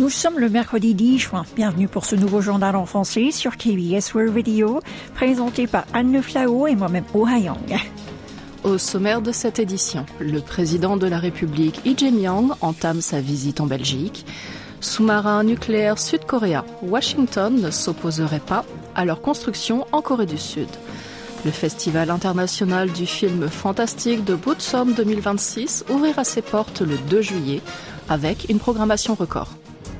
Nous sommes le mercredi 10 juin. Bienvenue pour ce nouveau journal en français sur KBS World Radio, présenté par Anne Le Flao et moi-même Oh Ha-young. Au sommaire de cette édition, le président de la République Lee Jae-myung entame sa visite en Belgique. Sous-marin nucléaire sud-coréen, Washington ne s'opposerait pas à leur construction en Corée du Sud. Le Festival international du film fantastique de Busan 2026 ouvrira ses portes le 2 juillet avec une programmation record.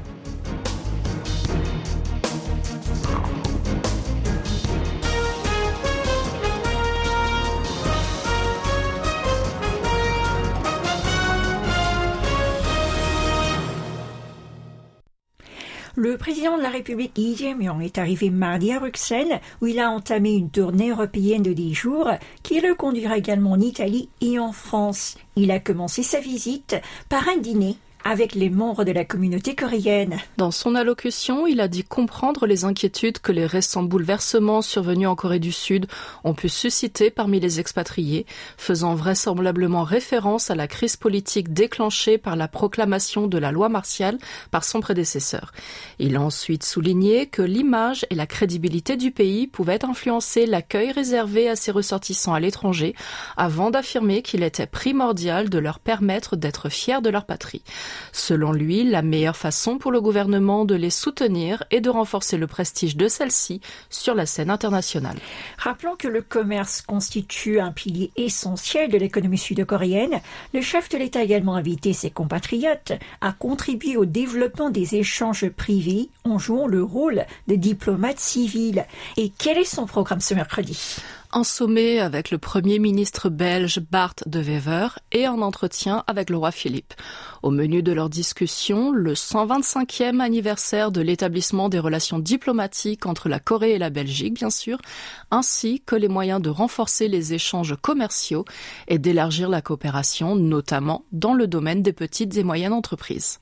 Le président de la République Lee Jae-myung est arrivé mardi à Bruxelles où il a entamé une tournée européenne de 10 jours qui le conduira également en Italie et en France. Il a commencé sa visite par un dîner avec les membres de la communauté coréenne. Dans son allocution, il a dit comprendre les inquiétudes que les récents bouleversements survenus en Corée du Sud ont pu susciter parmi les expatriés, faisant vraisemblablement référence à la crise politique déclenchée par la proclamation de la loi martiale par son prédécesseur. Il a ensuite souligné que l'image et la crédibilité du pays pouvaient influencer l'accueil réservé à ses ressortissants à l'étranger, avant d'affirmer qu'il était primordial de leur permettre d'être fiers de leur patrie. Selon lui, la meilleure façon pour le gouvernement de les soutenir est de renforcer le prestige de celle-ci sur la scène internationale. Rappelons que le commerce constitue un pilier essentiel de l'économie sud-coréenne. Le chef de l'État a également invité ses compatriotes à contribuer au développement des échanges privés en jouant le rôle de diplomate civil. Et quel est son programme ce mercredi ? Un sommet avec le Premier ministre belge Bart De Wever et un entretien avec le roi Philippe. Au menu de leur discussion, le 125e anniversaire de l'établissement des relations diplomatiques entre la Corée et la Belgique, bien sûr, ainsi que les moyens de renforcer les échanges commerciaux et d'élargir la coopération, notamment dans le domaine des petites et moyennes entreprises.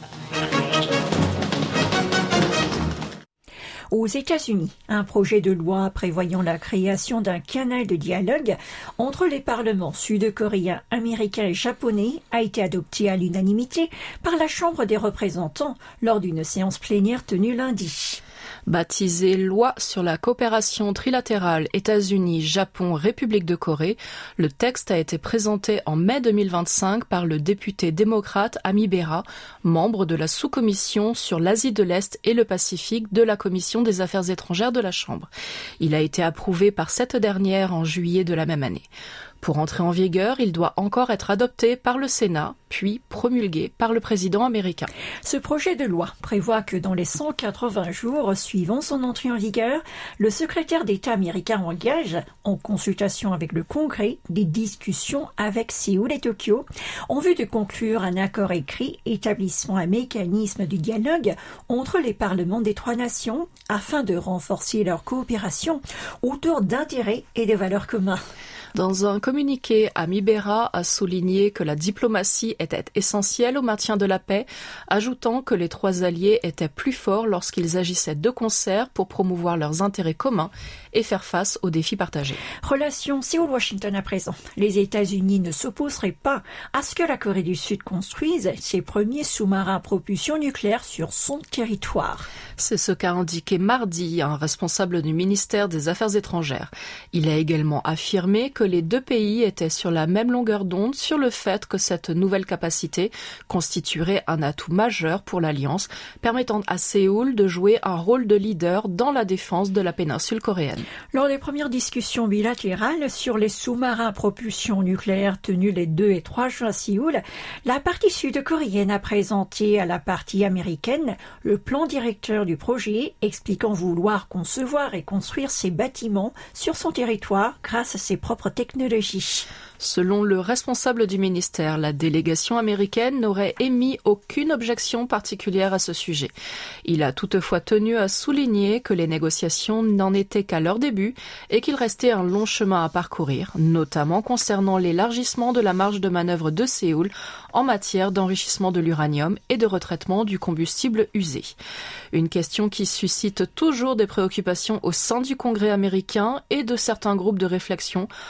Aux États-Unis, un projet de loi prévoyant la création d'un canal de dialogue entre les parlements sud-coréens, américains et japonais a été adopté à l'unanimité par la Chambre des représentants lors d'une séance plénière tenue lundi. Baptisé Loi sur la coopération trilatérale États-Unis-Japon-République de Corée, le texte a été présenté en mai 2025 par le député démocrate Ami Bera, membre de la sous-commission sur l'Asie de l'Est et le Pacifique de la Commission des Affaires étrangères de la Chambre. Il a été approuvé par cette dernière en juillet de la même année. Pour entrer en vigueur, il doit encore être adopté par le Sénat, puis promulgué par le président américain. Ce projet de loi prévoit que dans les 180 jours suivant son entrée en vigueur, le secrétaire d'État américain engage, en consultation avec le Congrès, des discussions avec Séoul et Tokyo, en vue de conclure un accord écrit établissant un mécanisme de dialogue entre les parlements des trois nations afin de renforcer leur coopération autour d'intérêts et de valeurs communs. Dans un communiqué, Ami Bera a souligné que la diplomatie était essentielle au maintien de la paix, ajoutant que les trois alliés étaient plus forts lorsqu'ils agissaient de concert pour promouvoir leurs intérêts communs et faire face aux défis partagés. Relation Séoul-Washington à présent. Les États-Unis ne s'opposeraient pas à ce que la Corée du Sud construise ses premiers sous-marins à propulsion nucléaire sur son territoire. C'est ce qu'a indiqué mardi un responsable du ministère des Affaires étrangères. Il a également affirmé que les deux pays étaient sur la même longueur d'onde sur le fait que cette nouvelle capacité constituerait un atout majeur pour l'Alliance, permettant à Séoul de jouer un rôle de leader dans la défense de la péninsule coréenne. Lors des premières discussions bilatérales sur les sous-marins à propulsion nucléaire tenues les 2 et 3 juin à Séoul, la partie sud-coréenne a présenté à la partie américaine le plan directeur du projet, expliquant vouloir concevoir et construire ses bâtiments sur son territoire grâce à ses propres technologies. Selon le responsable du ministère, la délégation américaine n'aurait émis aucune objection particulière à ce sujet. Il a toutefois tenu à souligner que les négociations n'en étaient qu'à leur début et qu'il restait un long chemin à parcourir, notamment concernant l'élargissement de la marge de manœuvre de Séoul en matière d'enrichissement de l'uranium et de retraitement du combustible usé. Une question qui suscite toujours des préoccupations au sein du Congrès américain et de certains groupes de réflexion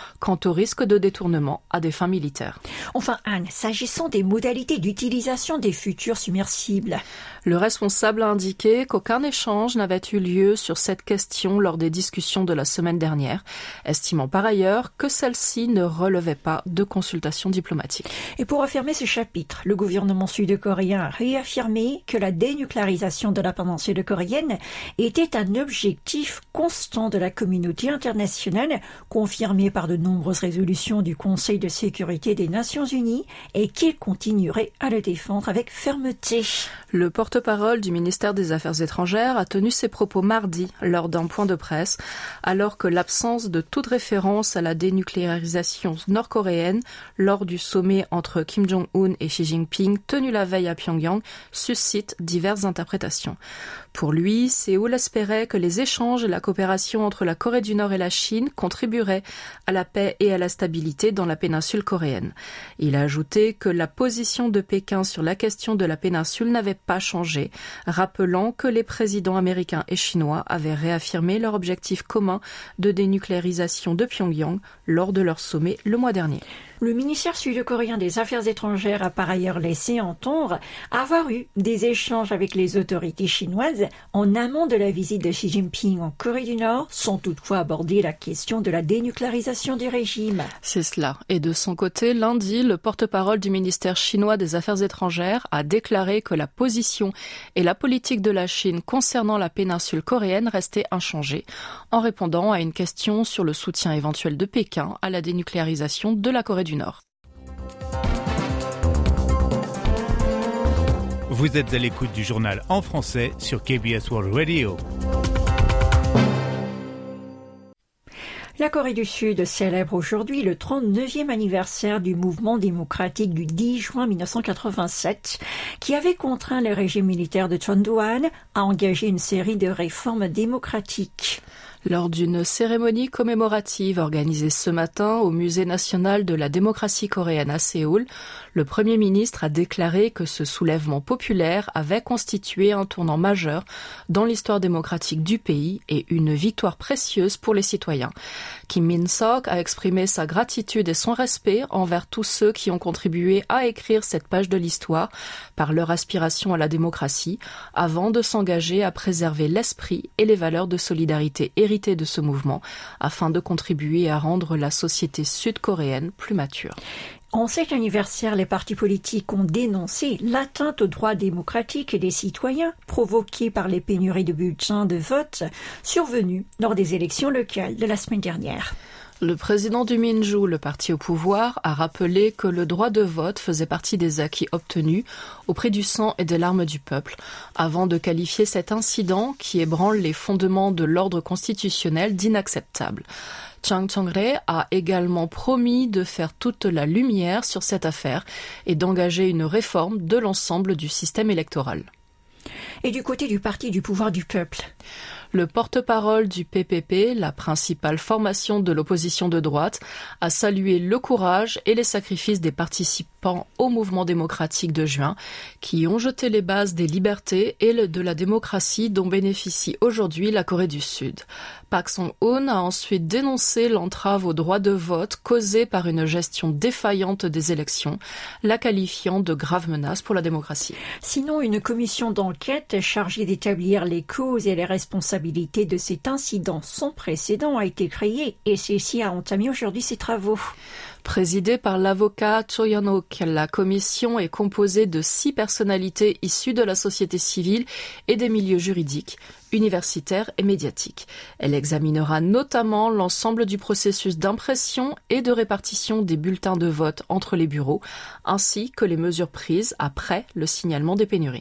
quant au risque de détournement à des fins militaires. Enfin, Anne, s'agissant des modalités d'utilisation des futurs submersibles. Le responsable a indiqué qu'aucun échange n'avait eu lieu sur cette question lors des discussions de la semaine dernière, estimant par ailleurs que celle-ci ne relevait pas de consultations diplomatiques. Et pour refermer ce chapitre, le gouvernement sud-coréen a réaffirmé que la dénucléarisation de la péninsule coréenne était un objectif constant de la communauté internationale, confirmé par de nombreuses résolutions du Conseil de sécurité des Nations Unies, et qu'il continuerait à le défendre avec fermeté. Le porte-parole du ministère des Affaires étrangères a tenu ses propos mardi lors d'un point de presse, alors que l'absence de toute référence à la dénucléarisation nord-coréenne lors du sommet entre Kim Jong-un et Xi Jinping tenu la veille à Pyongyang suscite diverses interprétations. Pour lui, Séoul espérait que les échanges et la coopération entre la Corée du Nord et la Chine contribueraient à la paix et à la stabilité dans la péninsule coréenne. Il a ajouté que la position de Pékin sur la question de la péninsule n'avait pas changé, rappelant que les présidents américains et chinois avaient réaffirmé leur objectif commun de dénucléarisation de Pyongyang lors de leur sommet le mois dernier. Le ministère sud-coréen des Affaires étrangères a par ailleurs laissé entendre avoir eu des échanges avec les autorités chinoises en amont de la visite de Xi Jinping en Corée du Nord, sans toutefois aborder la question de la dénucléarisation du régime. C'est cela. Et de son côté, lundi, le porte-parole du ministère chinois des Affaires étrangères a déclaré que la position et la politique de la Chine concernant la péninsule coréenne restaient inchangées, en répondant à une question sur le soutien éventuel de Pékin à la dénucléarisation de la Corée du Nord. Vous êtes à l'écoute du journal en français sur KBS World Radio. La Corée du Sud célèbre aujourd'hui le 39e anniversaire du mouvement démocratique du 10 juin 1987, qui avait contraint le régime militaire de Chon Do-han à engager une série de réformes démocratiques. Lors d'une cérémonie commémorative organisée ce matin au Musée national de la démocratie coréenne à Séoul, le Premier ministre a déclaré que ce soulèvement populaire avait constitué un tournant majeur dans l'histoire démocratique du pays et une victoire précieuse pour les citoyens. Kim Min-sok a exprimé sa gratitude et son respect envers tous ceux qui ont contribué à écrire cette page de l'histoire par leur aspiration à la démocratie, avant de s'engager à préserver l'esprit et les valeurs de solidarité héritées de ce mouvement, afin de contribuer à rendre la société sud-coréenne plus mature. En cet anniversaire, les partis politiques ont dénoncé l'atteinte aux droits démocratiques des citoyens provoquée par les pénuries de bulletins de vote survenues lors des élections locales de la semaine dernière. Le président du Minju, le parti au pouvoir, a rappelé que le droit de vote faisait partie des acquis obtenus au prix du sang et des larmes du peuple, avant de qualifier cet incident qui ébranle les fondements de l'ordre constitutionnel d'inacceptable. Chang Chang-rae a également promis de faire toute la lumière sur cette affaire et d'engager une réforme de l'ensemble du système électoral. Et du côté du parti du pouvoir du peuple, le porte-parole du PPP, la principale formation de l'opposition de droite, a salué le courage et les sacrifices des participants au mouvement démocratique de juin, qui ont jeté les bases des libertés et de la démocratie dont bénéficie aujourd'hui la Corée du Sud. Park Song-hoon a ensuite dénoncé l'entrave au droit de vote causée par une gestion défaillante des élections, la qualifiant de grave menace pour la démocratie. Sinon, une commission d'enquête chargée d'établir les causes et les responsabilités de cet incident sans précédent a été créée et celle-ci a entamé aujourd'hui ses travaux. Présidée par l'avocat Cho Yeon-ok, la commission est composée de 6 personnalités issues de la société civile et des milieux juridiques, universitaires et médiatiques. Elle examinera notamment l'ensemble du processus d'impression et de répartition des bulletins de vote entre les bureaux, ainsi que les mesures prises après le signalement des pénuries.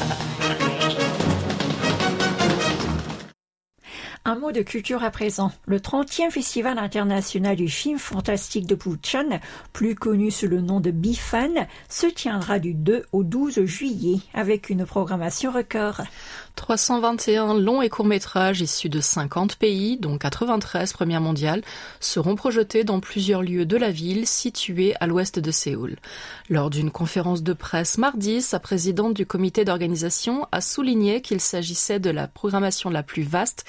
Un mot de culture à présent. Le 30e Festival international du film fantastique de Busan, plus connu sous le nom de Bifan, se tiendra du 2 au 12 juillet avec une programmation record. 321 longs et courts-métrages issus de 50 pays, dont 93 premières mondiales, seront projetés dans plusieurs lieux de la ville situés à l'ouest de Séoul. Lors d'une conférence de presse mardi, sa présidente du comité d'organisation a souligné qu'il s'agissait de la programmation la plus vaste et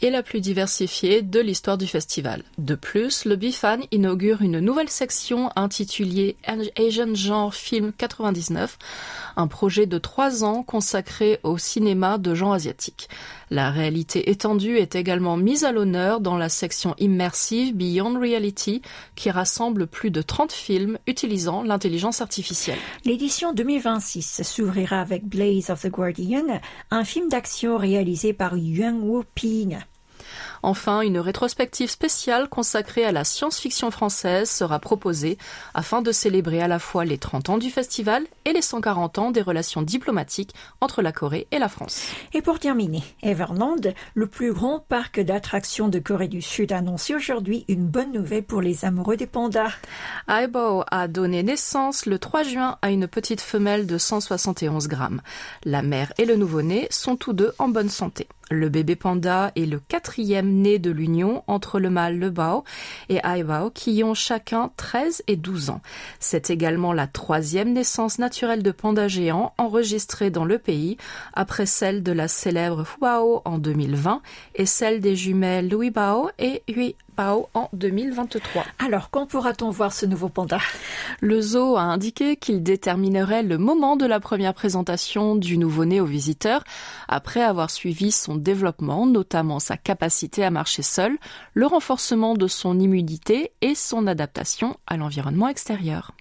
et la plus diversifiée de l'histoire du festival. De plus, le Bifan inaugure une nouvelle section intitulée Asian Genre Film 99, un projet de 3 ans consacré au cinéma de genre asiatique. La réalité étendue est également mise à l'honneur dans la section immersive Beyond Reality, qui rassemble plus de 30 films utilisant l'intelligence artificielle. L'édition 2026 s'ouvrira avec Blaze of the Guardian, un film d'action réalisé par Yuan Wu-ping. Enfin, une rétrospective spéciale consacrée à la science-fiction française sera proposée afin de célébrer à la fois les 30 ans du festival et les 140 ans des relations diplomatiques entre la Corée et la France. Et pour terminer, Everland, le plus grand parc d'attractions de Corée du Sud, a annoncé aujourd'hui une bonne nouvelle pour les amoureux des pandas. Aibao a donné naissance le 3 juin à une petite femelle de 171 grammes. La mère et le nouveau-né sont tous deux en bonne santé. Le bébé panda est le 4e né de l'union entre le mâle Lebao et Aibao qui ont chacun 13 et 12 ans. C'est également la 3e naissance naturelle de panda géant enregistrée dans le pays, après celle de la célèbre Fubao en 2020 et celle des jumelles Louis Bao et Hui Bao en 2023. Alors, quand pourra-t-on voir ce nouveau panda ? Le zoo a indiqué qu'il déterminerait le moment de la première présentation du nouveau-né aux visiteurs, après avoir suivi son développement, notamment sa capacité à marcher seul, le renforcement de son immunité et son adaptation à l'environnement extérieur.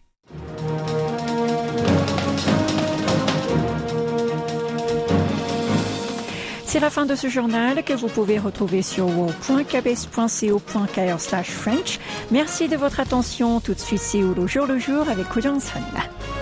C'est la fin de ce journal que vous pouvez retrouver sur wo.kbs.co.kr/French. Merci de votre attention. Tout de suite, Séoul au jour le jour avec Ko Jong-sun.